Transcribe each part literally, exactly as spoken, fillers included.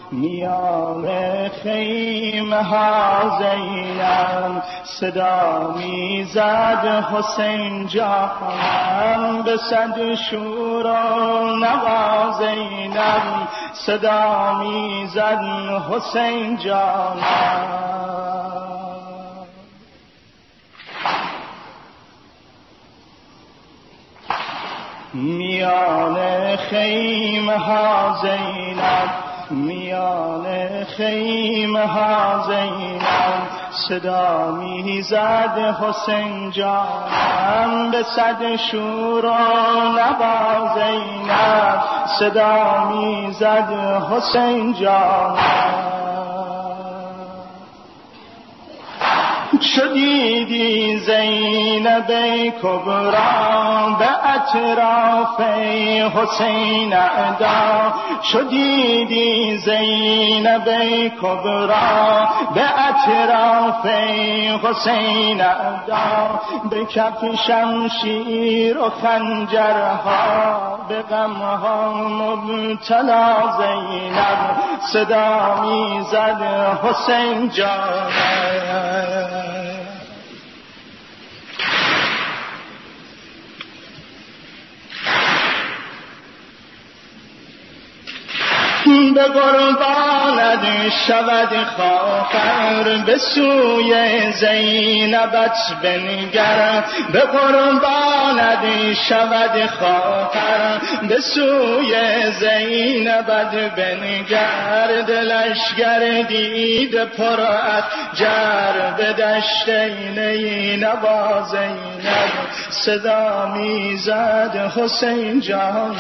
میان خیمه ها زینب صدا میزد حسین جانم، به صد شور و نوا زینب صدا میزد حسین جانم. میان خیمه ها زینب میان خیمه ها زینب صدا میزد حسین جانم، به صد شور و نوا زینب صدا میزد حسین جانم. شدیدی زینب کبرا به اطراف حسین اعدا، شدیدی زینب کبرا به اطراف حسین اعدا، به کف شمشیر و خنجرها به غمها مبتلا زینب صدا میزد حسین جانم. به قربانت شود خواهر به سوی زینبت بنگر، به قربانت شود خواهر به سوی زینبت بنگر، دلش گردید پر از جر به دشت نینوا زینب صدا میزد حسین جانم.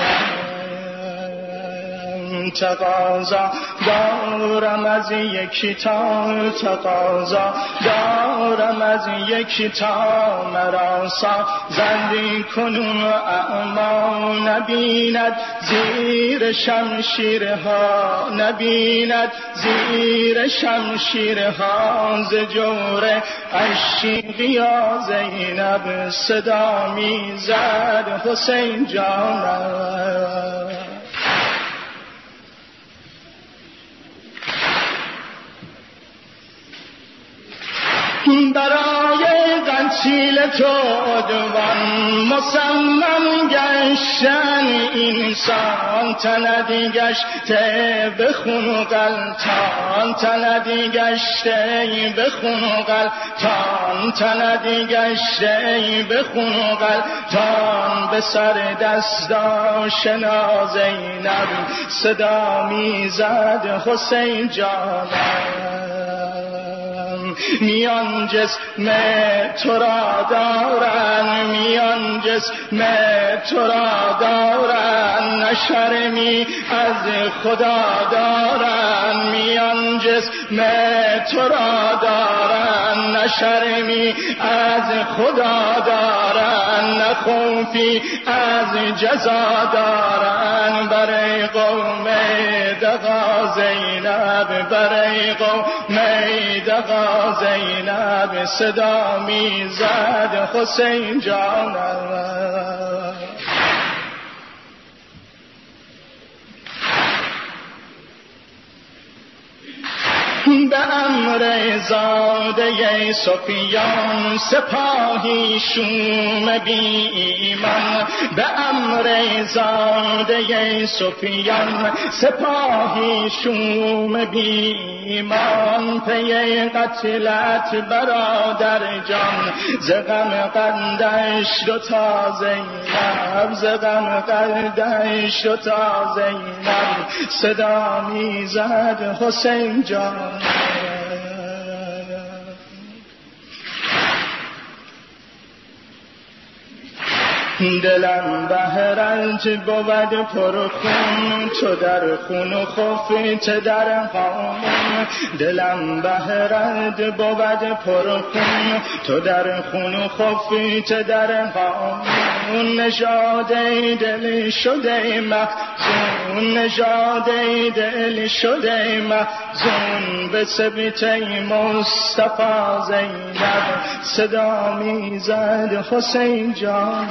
تقاضا دارم از یکی تا تقاضا دارم از یکی تا مرا سازندی کنون اعما، نبیند زیر شمشیرها نبیند زیر شمشیرها ز جور عشیقیا زینب صدا میزد حسین جانم. برای قتیل تو عدوان مصمم گشتن انسان، تندی گشته به خون و غلطان تندی گشته به خون و غلطان تندی گشته به خون و غلطان، به سر دست آشنا زینب صدا میزد حسین جانم. میان جسم تو را دارن میان جسم تو را دارن، نشرمی از خدا دارن میان جسم تو را دارن، نشرمی از خدا دارن، نخوفی از جزا دارن، برای قوم دغا زینب برای قوم دغا زینب صدا میزد حسین جانم. به امر زاده سفیان سپاهی شوم بی ایمان، به امر زاده سفیان سپاهی شوم بی ایمان، پی قتلت برادر جان ز غم قندش دوتا زینب ز غم قندش دوتا زینب صدا میزد حسین جان. دلم بهرنج بود پر خون تو در خون و خفت در هامون، دلم بهرنج بود پر خون تو در خون و خفت در هامون، نژاد دل شده محزون نژاد دل شده محزون، به سبط مصطفی زینب صدا میزد حسین جان.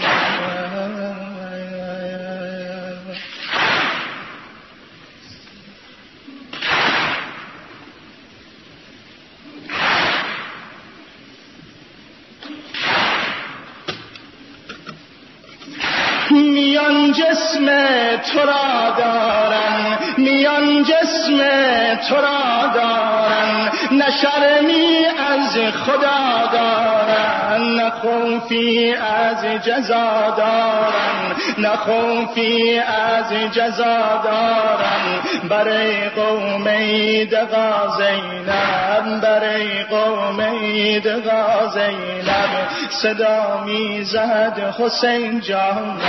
جسم تو را دارن، میان جسم تو را دارن، نه شرمی از خدا دارن، نه خوفی از جزا دارن، نه خوفی از جزا دارن. برای قوم دغا زینب، برای قوم دغا زینب صدا میزد حسین جانم.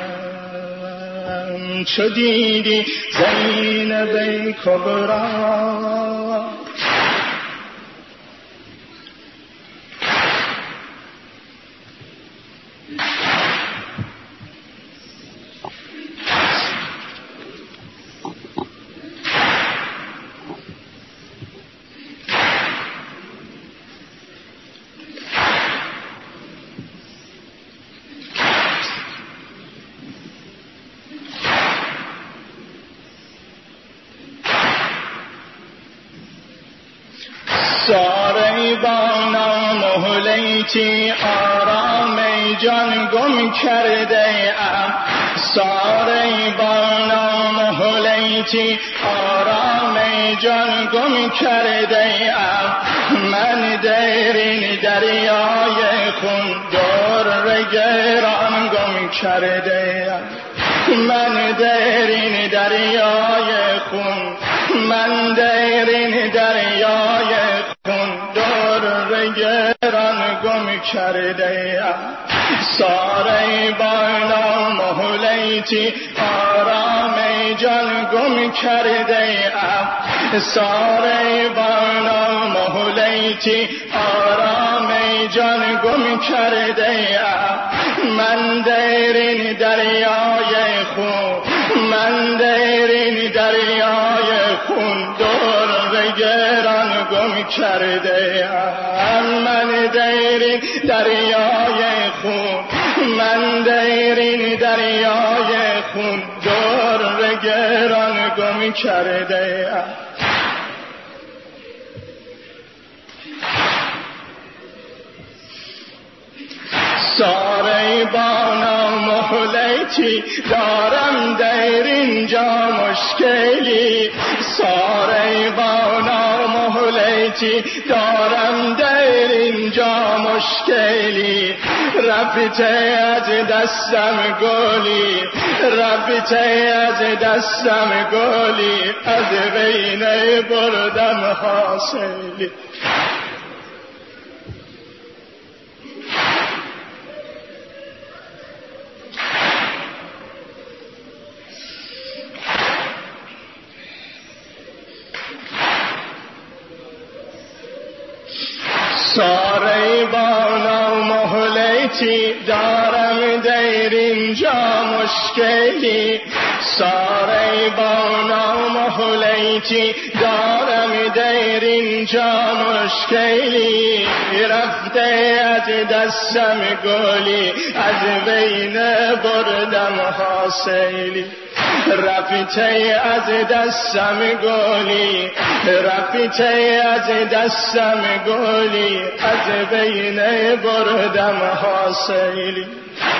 چو دیدی زینب کبرا ساره با نامهلیتی آرام جان گم کرده ام، ساره با نامهلیتی آرام جان گم کرده ام. من درین دریای خون دور گران گم کرده ام، من درین دریای خون، من درین دریای خون دور گران گم کرده ام. ساره با نامهلیتی آرام جان گم کرده ام، ساره با نامهلیتی آرام جان گم کرده ام. من درین دریای خون، من درین دریای خون دور گران گم کرده ام، من درین دریای خون، من درین دریای خون دور گران گم کرده ام. ساره با نامهلیتی دارم در اینجا مشکلی، ساره با نامهلیتی دارم در اینجا مشکلی. رفته از دستم گلی، رفته از دستم گلی، از بینه بردم حاصلی. ساره با نامهلیتی دارم در اینجا مشکلی، ساره با نامهلیتی دارم در اینجا مشکلی. رفته از دستم گلی، از بین بردم حاصلی. رفته از دستم گلی، رفته از دستم گلی، از بین بردم حاصلی.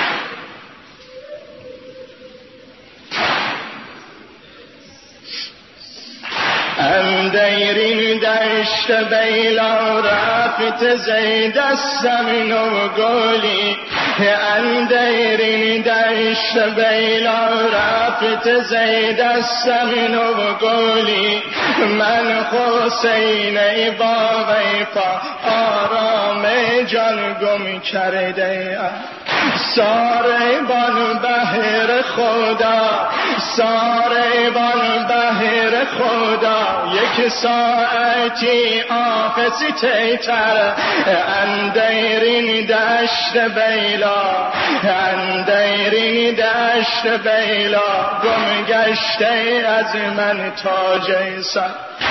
اندرین دشت بیلا رفت زی دستم نو گلی، اندرین دشت بیلا رفت زی دستم نو گلی. من حسین با وفا آرام جان گم کرده ام. ساره بان بهر خدا، ساره بان بهر خدا، یک ساعتی آفسته تر اندرین دشت بیلا، اندرین دشت بیلا. گم گشته از من تاج سر،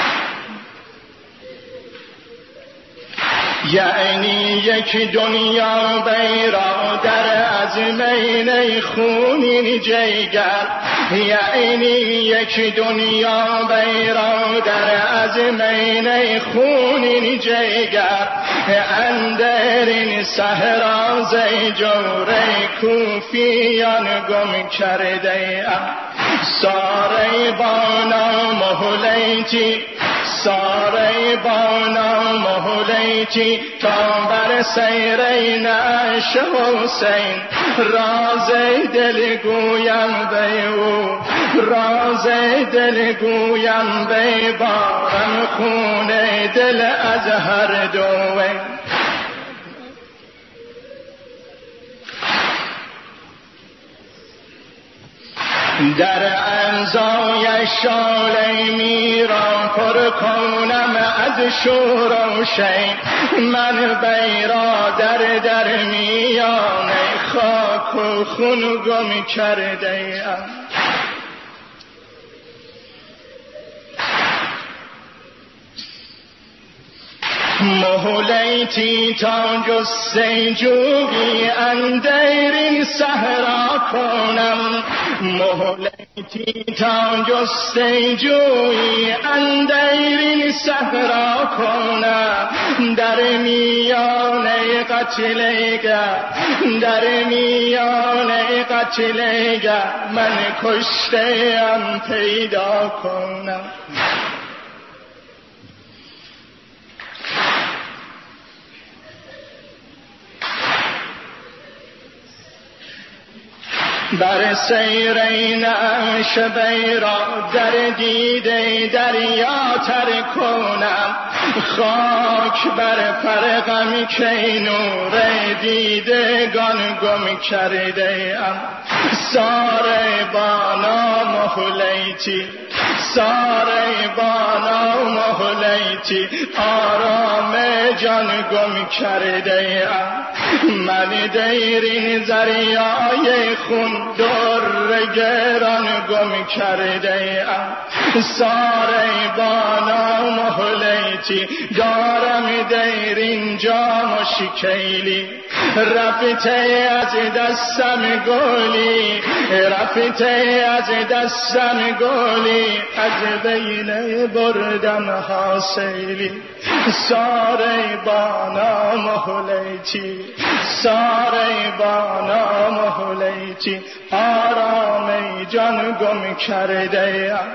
یعنی یک دنیا بیرادر از مینه خونین جیگر، یعنی یک دنیا بیرادر از از مینه خونین جگر اندرین صحرا زی جوره کوفیان گم کرده ام ساره بانا محلیتی ساره بانا محلیتی تا بر سیرین عش حسین راز دل گویم به او راز دل گویم به بارم خون دل از هر دوه در امضای شاله میران پر کنم از شور و شین من بیرا در در میان خاک و خون گم کرده ام محلیتی تا جسته جویی اندرین صحرا کنم محلیتی تا جسته جویی اندرین صحرا کنم در میان قتلگر در میان قتلگر من کشته ام پیدا کنم بر سیرین عش بیرا در دیده دریا تر کنم خاک بر فرقم که نور دیدگان گم کرده ام ساره بانا محلیتی ساره بانا محلیتی آرام جان گم کرده ام من دیرین زریای خون در گران گم کرده ام ساره بانا محلیتی دارم دیرین جام و شکیلی رفته از دستم گلی رفته از دستم گلی از بین بردم حاصلی ساره بانا محلیتی ساره بانا محلیتی آرام جان گم کرده ام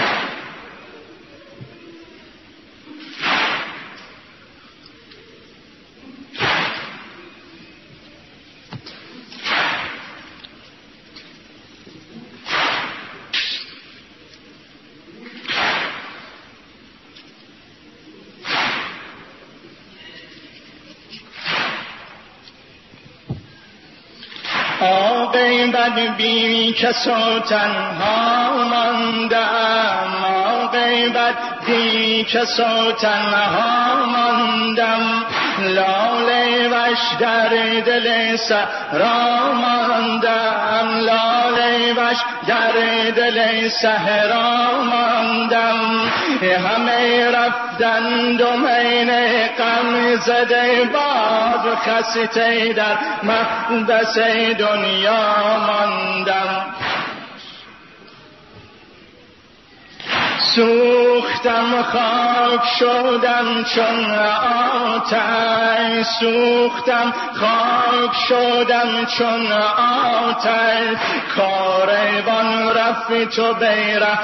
آقای بد بی کس و تنها ماندم آقای بد بی کس و تنها ماندم لاله وش در دل صحرا ماندم لاله وش در دل صحرا ماندم همه رفتند و من غم زده باد خسته در محبس دنیا ماندم سوختم خاک شدم چون آتش سوختم خاک شدم چون آتش کاروان رفت و بیره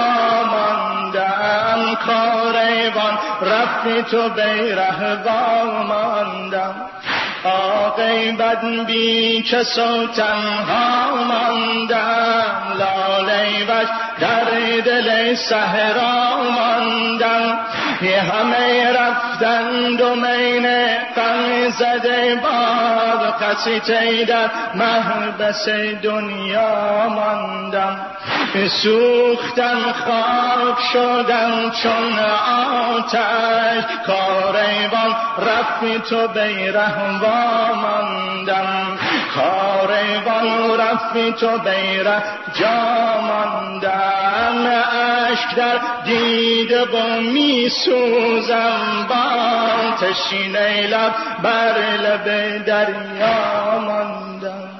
واماندم کاروان رفت و بیره واماندم آقای بد بی کس و تنها ماندم لاله وش در دل صحرا ماندم همه رفتند و من غم زده باد خسته در محبس دنیا ماندم سوختم خاک شدم چون آتش کاروان رفت و بیره واماندم کاروان رفت و بیره جا ماندم اشک در دیده و می سوزم با تشنه لب بر لب دریا ماندم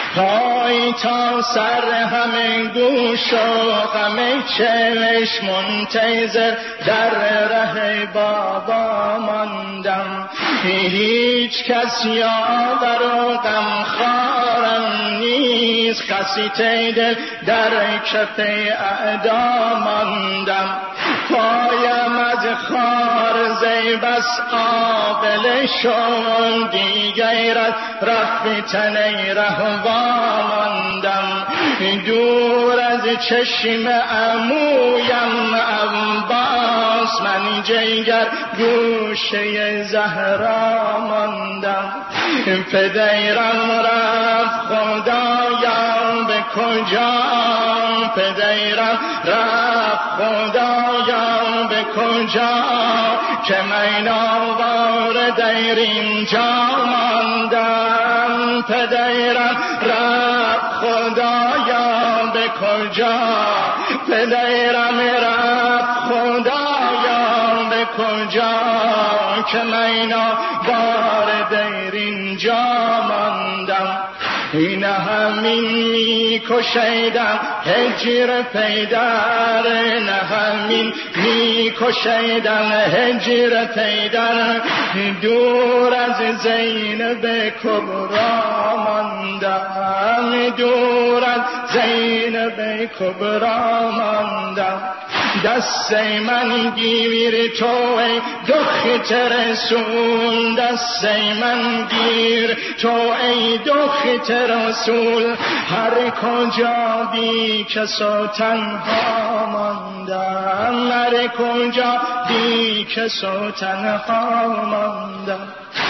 پای تا سر همه گوش و همه چشم منتظر در ره بابا ماندم. هیچ کس یاور و غمخوارم نیست، خسته دل در کف اعدا ماندم. پایم از خار زیبس آبله شد، دیگر از رفتن رهوا ماندم. دور از چشم عمویم عباس، من جگر گوشه زهرا ماندم. پدرم رفت خدایا به کجا، پدرم رفت خدایا به کجا، که من آوار دیر اینجا ماندم. پدرم رفت خدایا به کجا، پدرم رفت خدایا به کجا، که من آوار دیر اینجا ماندم. این همین می کشیدم هجر پیدر، نه همین می کشیدم هجر پیدر، دور از زینب کبرا ماندم، دور از زینب کبرا ماندم. دست من گیر تو ای دخت رسول، دست من گیر تو ای دخت رسول، هر کجا بی کس و تنها ماندم، هر کجا بی کس و تنها ماندم.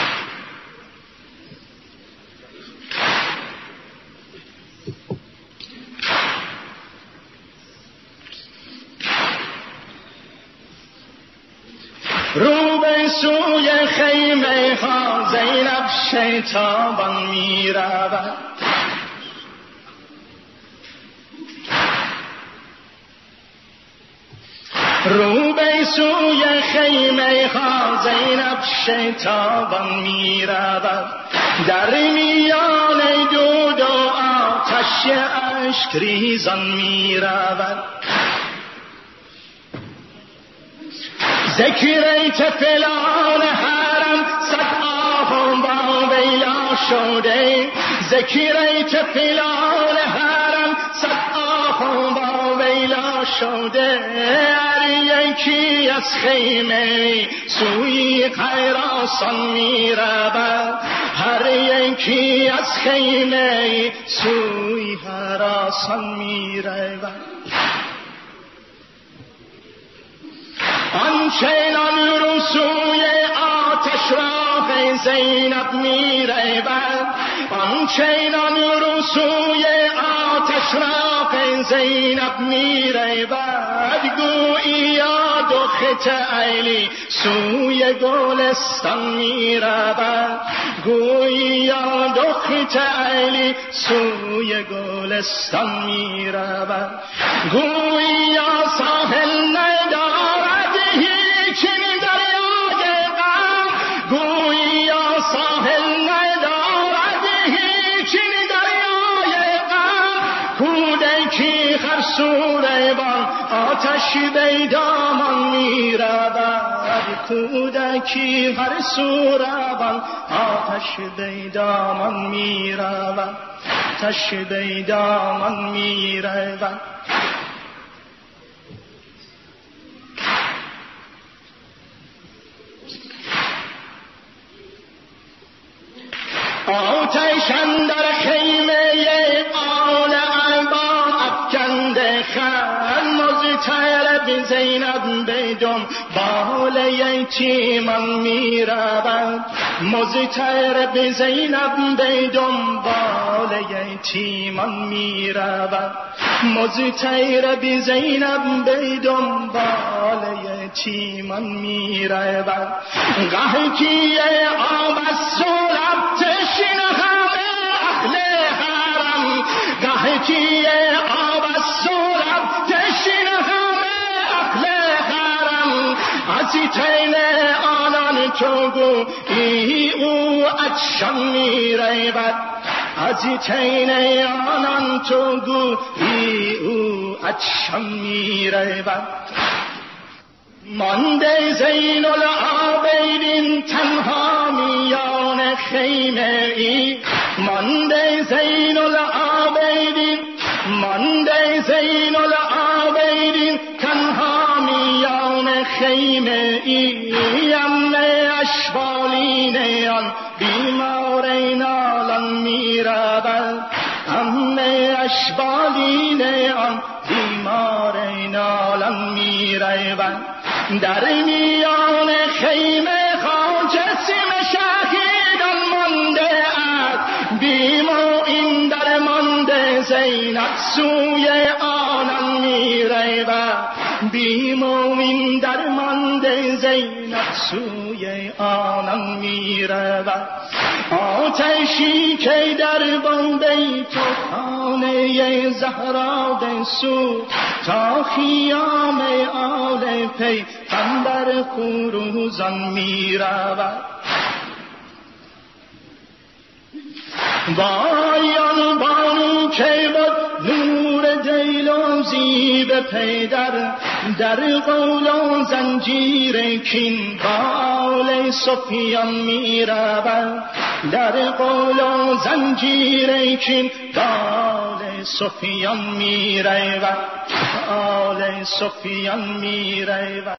رو به سوی خیمه ها زینب شیطان می رود، رو به سوی خیمه ها زینب شیطان می رود، در میان دود و آتش اشک ریزان می رود. ذکریت فلان حرم صد آهم با ویلا شده، ذکریت فلان حرم صد آهم با ویلا شده، هر یکی از خیمه سوی خراسان می رود، هر یکی از خیمه سوی خراسان می رود. آنچنان رو سوی آتش راه زینب می رود، آنچنان رو سوی آتش راه زینب می رود، گوییا دخت علی سوی گلستان می رود، گوییا دخت علی سوی گلستان می رود، گوییا ساحل ندارد هیچین دریای غم، گوییا ساحل ندارد هیچین دریای غم، کودکی خرسوریوان آتش بیدامان می رود، کودکی خرسوریوان آتش بیدامان می رود، آتش بیدامان می رود. آتش اندر خیمه آل ارباب افکنده خن، مضطر به زینب بدم بال یتیمان می رود، مضطر به زینب بدم بال یتیمان می رود، مضطر به زینب بدم بال یتیمان می رود. قحطی آب از سولب تشنه همه اهل حرم، قحطی آب از سولب تشنه همه اهل حرم، از تین آنان تو گویی او عطشان می رود، از تین آنان تو گویی او اچشم می‌رود. مانده زین العابدین تنها میان خیمه ای، مانده زین العابدین، مانده زین العابدین تنها میان خیمه ای. امن اشبالین آن بیمار نالان می‌رود، امن اشبالین آن بیمار نالان می‌رود. در میان خیمه خواجه سیم شهیدان مانده است، بیم و این در مانده زینب سوی آنان می‌رود، بیم و این در مانده زینب سوی آنان می‌رود. آتشی که در بنبه تو خانه زهرا بسوز، تا خیام آل پیغمبر خروزان می‌رود. وای آن بانو که بود نور دیلوزی به پیدر، در قول و زنجیر کین با آل سفیان می‌رود، در قول و زنجیر کین با آل سفیان می‌رود، آل سفیان می‌رود.